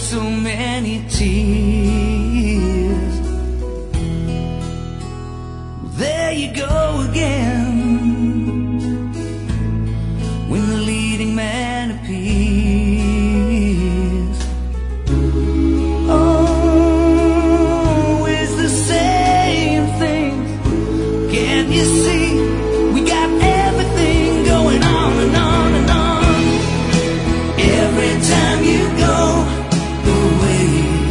so many tears. There you go again, when the leading man appears. Always the same thing. Can't you see? We got everything going on and on and on. Every time you go away,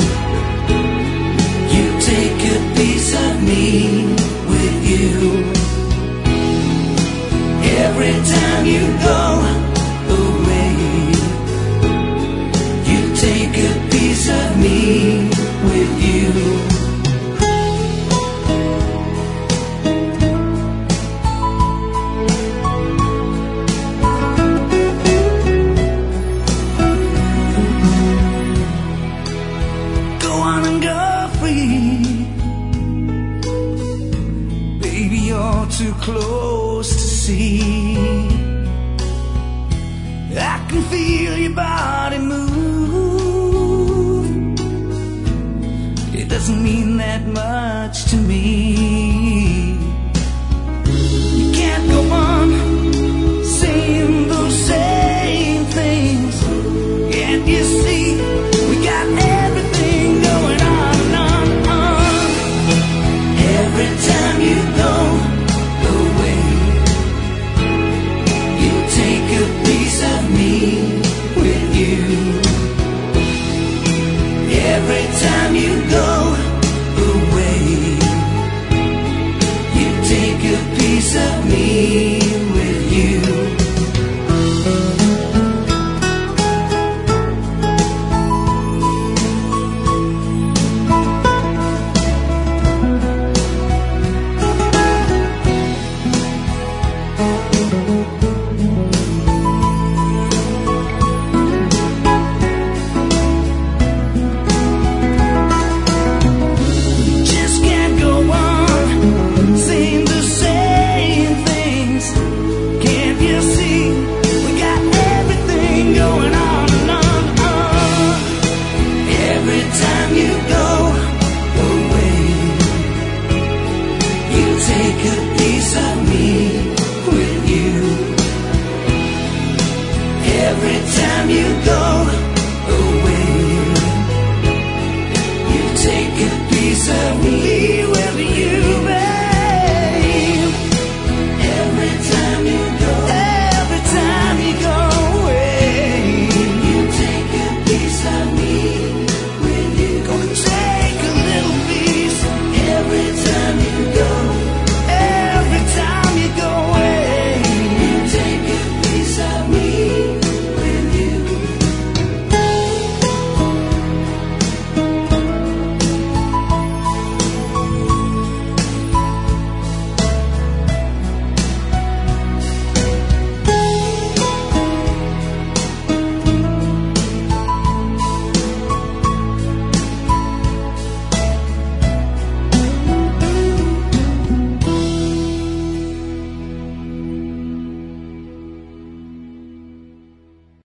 you take a piece of me with you. Every time you go away, you take a piece of me with you. Go on and go free, baby, you're too close to see. I can feel your body move. It doesn't mean that much to me.